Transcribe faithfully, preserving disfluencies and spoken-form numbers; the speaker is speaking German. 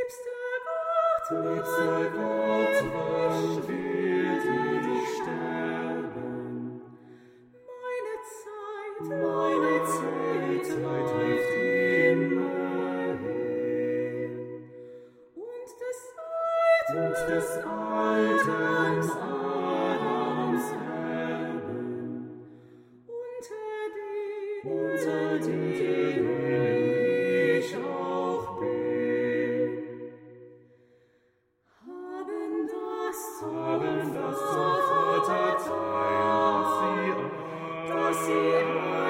Liebster Gott, wann wird ich sterben? Meine Zeit, Meine Zeit läuft immer hin. und des Und des alten Adams Erben, unter unter denen ich auch bin, haben das haben das zum Vaterteil, dass sie dass sie